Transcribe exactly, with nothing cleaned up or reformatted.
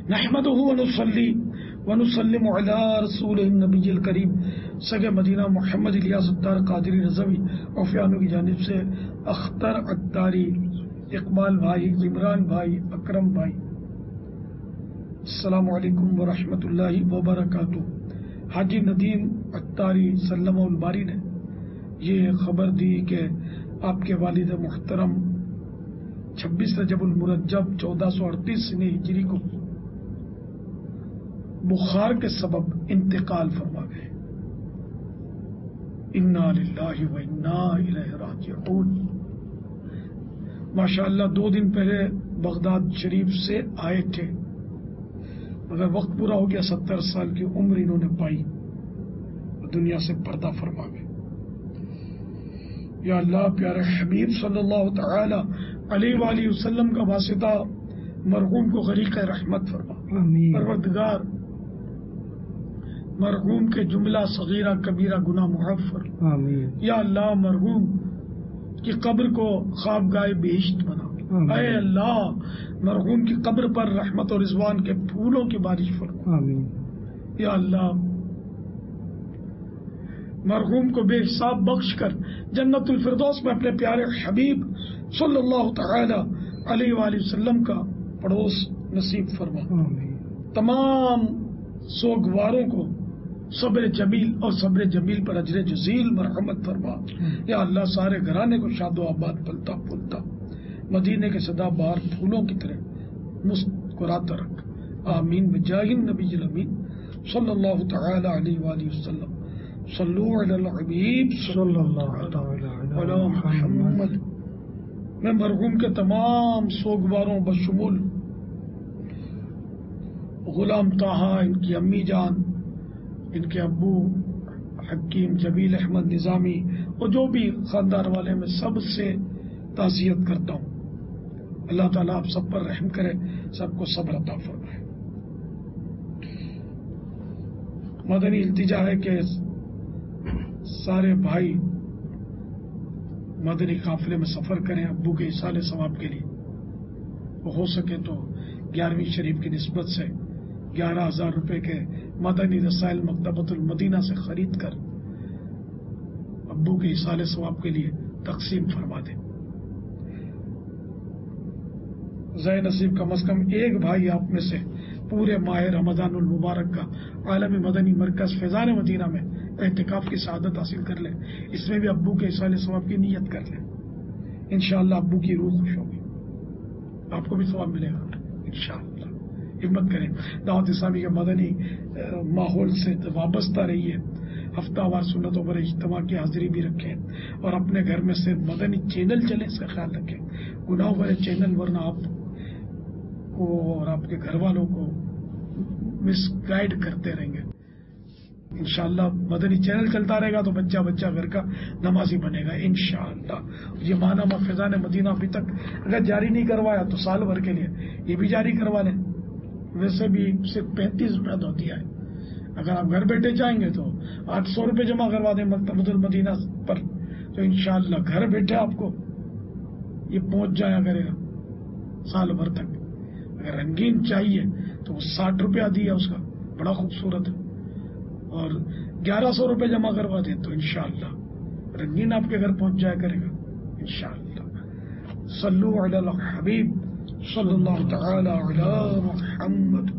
نحمدہ ونصلی ونسلم علی رسول النبی الکریم سگے مدینہ محمد الیاس الدار قادری رضوی اوفیانو کی جانب سے اختر عطاری، اقبال بھائی، عمران بھائی، اکرم بھائی، السلام علیکم ورحمۃ اللہ وبرکاتہ۔ حاجی ندیم عطاری سلمہ الباری نے یہ خبر دی کہ آپ کے والد محترم چھبیس رجب المرجب چودہ سو اڑتیس سنی ہجری کو بخار کے سبب انتقال فرما گئے۔ انا للہ و انا الیہ راجعون۔ ماشاء اللہ دو دن پہلے بغداد شریف سے آئے تھے، مگر وقت پورا ہو گیا، ستر سال کی عمر انہوں نے پائی اور دنیا سے پردہ فرما گئے۔ یا اللہ پیارے حبیب صلی اللہ تعالی علیہ وآلہ وسلم کا واسطہ مرحوم کو غریق رحمت فرما۔ پروردگار مرحوم کے جملہ صغیرہ کبیرہ گناہ معاف فرما۔ یا اللہ مرحوم کی قبر کو خوابگاہ بہشت بنا۔ اے اللہ مرحوم کی قبر پر رحمت اور رضوان کے پھولوں کی بارش فرما۔ یا اللہ مرحوم کو بے حساب بخش کر جنت الفردوس میں اپنے پیارے حبیب صلی اللہ تعالی علیہ وآلہ وسلم کا پڑوس نصیب فرما۔ تمام سوگواروں کو صبر جمیل اور صبر جمیل پر اجر جزیل مرحمت فرما۔ یا اللہ سارے گھرانے کو شاد و آباد پلتا پلتا مدینے کے صدا بہار پھولوں کی طرح مسکراتا رکھ۔ آمین بجاہ النبی الامین صلی اللہ تعالی علیہ وآلہ وسلم۔ صلو علی الحبیب صلی اللہ علی محمد۔ میں مرحوم کے تمام سوگواروں بشمول غلام طاہا، ان کی امی جان، ان کے ابو حکیم جمیل احمد نظامی اور جو بھی خاندان والے، میں سب سے تعزیت کرتا ہوں۔ اللہ تعالیٰ آپ سب پر رحم کرے، سب کو صبر عطا فرمائے۔ مدنی التجا ہے کہ سارے بھائی مدنی قافلے میں سفر کریں ابو کے اصالِ ثواب کے لیے۔ وہ ہو سکے تو گیارہویں شریف کی نسبت سے گیارہ ہزار روپے کے مدنی رسائل مکتبۃ المدینہ سے خرید کر ابو کے اصالِ ثواب کے لیے تقسیم فرما دیں۔ ذہ نصیب کم از کم ایک بھائی آپ میں سے پورے ماہ رمضان المبارک کا عالمی مدنی مرکز فیضان مدینہ میں اعتکاف کی سعادت حاصل کر لیں، اس میں بھی ابو کے اصالِ ثواب کی نیت کر لیں۔ انشاءاللہ ابو کی روح خوش ہوگی، آپ کو بھی ثواب ملے گا انشاءاللہ۔ ہمت کریں، دعوت اسلامی کے مدنی ماحول سے وابستہ رہیے، ہفتہ وار سنتوں پر اجتماع کی حاضری بھی رکھیں اور اپنے گھر میں سے مدنی چینل چلے، اس کا خیال رکھیں۔ گناہوں والے چینل ورنہ آپ کو اور آپ کے گھر والوں کو مس گائیڈ کرتے رہیں گے۔ انشاءاللہ مدنی چینل چلتا رہے گا تو بچہ بچہ گھر کا نمازی بنے گا انشاءاللہ۔ یہ ماہنامہ فیضان مدینہ ابھی تک اگر جاری نہیں کروایا تو سال بھر کے لیے یہ بھی جاری کروا لیں، ویسے بھی صرف پینتیس روپیہ دو دیا ہے۔ اگر آپ گھر بیٹھے جائیں گے تو آٹھ سو روپے جمع کروا دیں مکتبۃ المدینہ پر، تو انشاءاللہ گھر بیٹھے آپ کو یہ پہنچ جایا کرے گا سال بھر تک۔ اگر رنگین چاہیے تو وہ ساٹھ روپیہ دیا اس کا، بڑا خوبصورت ہے، اور گیارہ سو روپے جمع کروا دیں تو انشاءاللہ رنگین آپ کے گھر پہنچ جایا کرے گا انشاءاللہ۔ صلو علی الحبیب صلی اللہ تعالی علی محمد۔